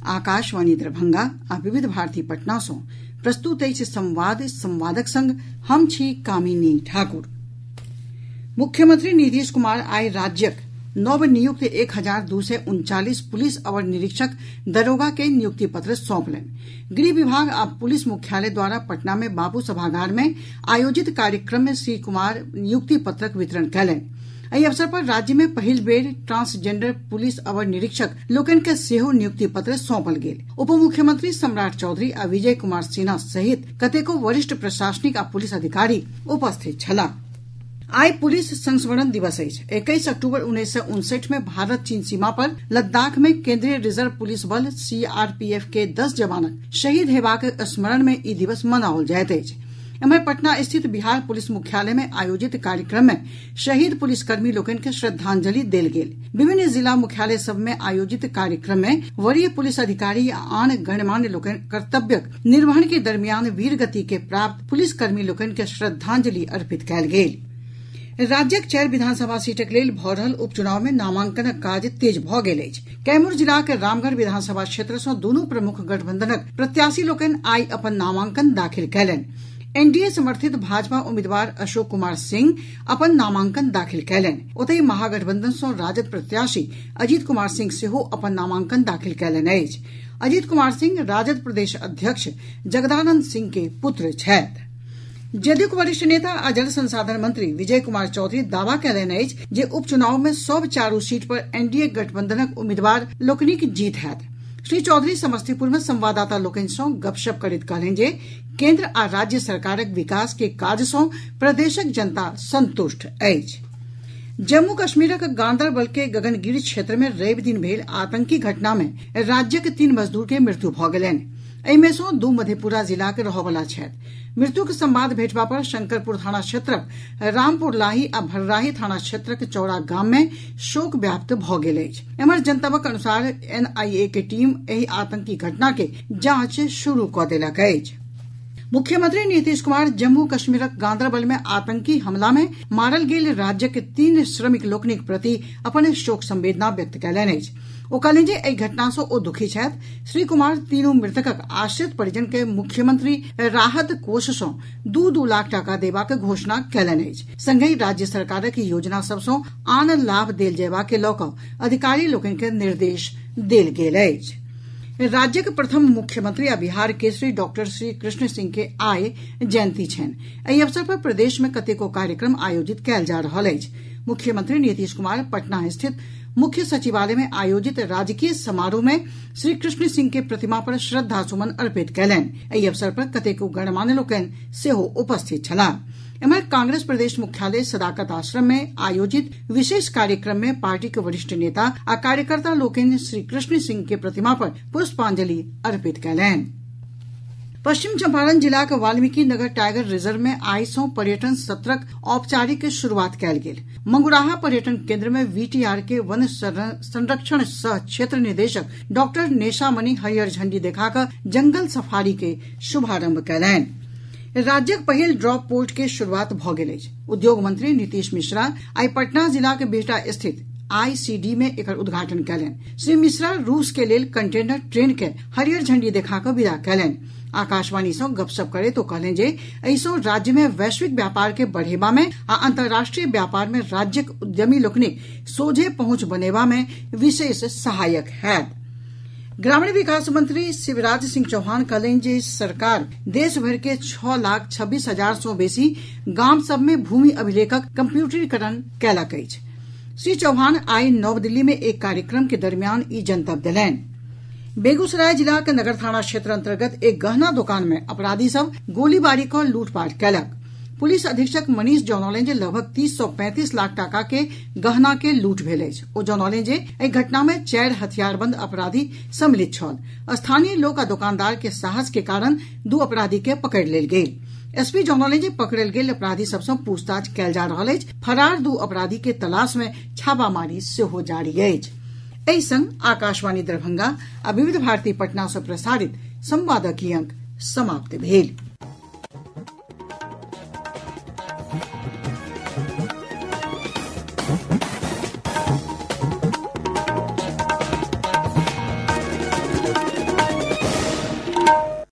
आकाशवाणी दरभंगा आ विविध भारती पटना सँ प्रस्तुत अछि संवादक संग हम छी कामिनी ठाकुर। मुख्यमंत्री नीतीश कुमार आइ राज्यक नवनियुक्त 1239 पुलिस अवर निरीक्षक दरोगा के नियुक्ति पत्र सौंपलनि। गृह विभाग आ पुलिस मुख्यालय द्वारा पटना में बापू सभागार में आयोजित कार्यक्रम में श्री कुमार नियुक्ति पत्रक वितरण कयलनि। एहि अवसर पर राज्य में पहिल बेर ट्रांसजेंडर पुलिस अवर निरीक्षक लोकनि के सेहो नियुक्ति पत्र सौंपल गेल। उप मुख्यमंत्री सम्राट चौधरी आ विजय कुमार सिन्हा सहित कतेको वरिष्ठ प्रशासनिक आ पुलिस अधिकारी उपस्थित छलाह। आइ पुलिस संस्मरण दिवस अछि। 21 अक्टूबर 1959 में भारत चीन सीमा पर लद्दाख में केंद्रीय रिजर्व पुलिस बल CRPF के 10 जवानक शहीद हेबाक स्मरण में ई दिवस मनाओल जाइत अछि। एम्हर पटना स्थित बिहार पुलिस मुख्यालय में आयोजित कार्यक्रम में शहीद पुलिसकर्मी लोकनि के श्रद्धांजलि देल गेल। विभिन्न जिला मुख्यालय सभ में आयोजित कार्यक्रम में वरीय पुलिस अधिकारी आ आन गणमान्य लोकनि कर्तव्यक निर्वहन के दरमियान वीर गति के प्राप्त पुलिसकर्मी लोकनि के श्रद्धांजलि अर्पित कयल गेल। राज्यक 4 विधानसभा सीटक लेल भऽ रहल उपचुनाव में नामांकनक काज तेज भऽ गेल अछि। कैमूर जिलाक रामगढ़ विधानसभा क्षेत्र सँ दुनू प्रमुख गठबंधनक प्रत्याशी लोकनि आइ अपन नामांकन दाखिल कयलनि। एनडीए समर्थित भाजपा उम्मीदवार अशोक कुमार सिंह अपन नामांकन दाखिल कयलनि। ओतहि महागठबंधन सँ राजद प्रत्याशी अजीत कुमार सिंह सेहो अपन नामांकन दाखिल कयलनि अछि। अजीत कुमार सिंह राजद प्रदेश अध्यक्ष जगदानंद सिंह के पुत्र छथि। जदयूक वरिष्ठ नेता आ जल संसाधन मंत्री विजय कुमार चौधरी दावा कयलनि अछि जे उपचुनाव में सभ 4 सीट पर एनडीए गठबंधनक उम्मीदवार लोकनिक जीत होयत। श्री चौधरी समस्तीपुर में संवाददाता लोकनि सँ गपशप करैत कहलनि जे केंद्र आ राज्य सरकारक विकास के काज सँ प्रदेशक जनता संतुष्ट अछि। जम्मू कश्मीरक गांदरबल के गगनगिरी क्षेत्र में रवि दिन भेल आतंकी घटना में राज्यक 3 मजदूर के मृत्यु भऽ गेलनि। एहि मे सँ 2 मधेपुरा जिलाक रहयवला छथि। मृत्युक संवाद भेटबा पर शंकरपुर थाना क्षेत्रक रामपुर लाही आ भर्राही थाना क्षेत्रक चौड़ा गाम में शोक व्याप्त भऽ गेल अछि। एम्हर जनतबक अनुसार NIA के टीम एहि आतंकी घटना के जांच शुरू कऽ देलक अछि। मुख्यमंत्री नीतीश कुमार जम्मू कश्मीरक गांदरबल में आतंकी हमला में मारल गेल राज्यक 3 श्रमिक लोकनिक प्रति अपन शोक संवेदना व्यक्त कयलनि अछि। ओ कहलनि जे एहि घटना सँ ओ दुखी छथि। श्री कुमार तीनू मृतकक आश्रित परिजन के मुख्यमंत्री राहत कोष सँ 2-2 लाख टाका देबाक घोषणा कयलनि अछि। संगहि राज्य सरकारक योजना सभ सँ आन लाभ देल जयबा के लऽ कऽ अधिकारी लोकनि के निर्देश देल गेल अछि। राज्यक प्रथम मुख्यमंत्री आ बिहार केसरी डॉक्टर श्री कृष्ण सिंह के आइ जयंती छनि। एहि अवसर पर प्रदेश में कतेको कार्यक्रम आयोजित कयल जा रहल अछि। मुख्यमंत्री नीतीश कुमार पटना स्थित मुख्य सचिवालय में आयोजित राजकीय समारोह में श्री कृष्ण सिंह के प्रतिमा पर श्रद्धा सुमन अर्पित कयलनि। एहि अवसर पर कतेको गणमान्य लोकनि सेहो उपस्थित छलाह। एम्हर कांग्रेस प्रदेश मुख्यालय सदाकत आश्रम में आयोजित विशेष कार्यक्रम में पार्टी के वरिष्ठ नेता आ कार्यकर्ता लोकनि श्री कृष्ण सिंह के प्रतिमा पर पुष्पांजलि अर्पित कयलनि। पश्चिम चंपारण जिलाक वाल्मीकि नगर टाइगर रिजर्व में आइ सँ पर्यटन सत्रक औपचारिक शुरुआत कयल गेल। मंगुराहा पर्यटन केंद्र में VTR के वन संरक्षण सह क्षेत्र निदेशक डॉक्टर नेशामणि हरियर झंडी देखा कऽ जंगल सफारी के शुभारंभ कयलनि। राज्यक पहिल ड्रॉप पोर्ट के शुरुआत भऽ गेल अछि। उद्योग मंत्री नीतीश मिश्रा आइ पटना जिलाक बिहटा स्थित ICD में एकर उद्घाटन कयलनि। श्री मिश्रा रूस के लेल कंटेनर ट्रेन के हरियर झंडी देखा कऽ विदा कयलनि। आकाशवाणी सँ गपशप करैत ओ कहलनि जे एहि सँ राज्य में वैश्विक व्यापार के बढ़ेबा में आ अंतर्राष्ट्रीय व्यापार में राज्यक उद्यमी लोकनिक सोझे पहुंच बनेबा में विशेष सहायक होयत। ग्रामीण विकास मंत्री शिवराज सिंह चौहान कहलनि जे सरकार देश भर के 6,26,000 सँ बेसी गाम सभ में भूमि अभिलेखक कंप्यूटरीकरण कयलक अछि। श्री चौहान आइ नव दिल्ली में एक कार्यक्रम के दरमियान ई जनतब देलनि। बेगूसराय जिलाक नगर थाना क्षेत्र अंतर्गत एक गहना दुकान में अपराधी सब गोलीबारी कऽ लूटपाट कयलक। पुलिस अधीक्षक मनीष जनौलनि जे लगभग 30 सँ 35 लाख टाका के गहना के लूट भेल अछि। ओ जनौलनि जे एहि घटना में 4 हथियारबंद अपराधी सम्मिलित छल। स्थानीय लोक आ दुकानदार के साहस के कारण 2 अपराधी के पकड़ि लेल गेल। SP जनौलनि जे पकड़ल गेल अपराधी सभ सँ पूछताछ कयल जा रहल अछि। फरार 2 अपराधी के तलाश में छापामारी सेहो जारी अछि। एहि संग आकाशवाणी दरभंगा आ विविध भारती पटना सँ प्रसारित संवादक ई अंक समाप्त भेल।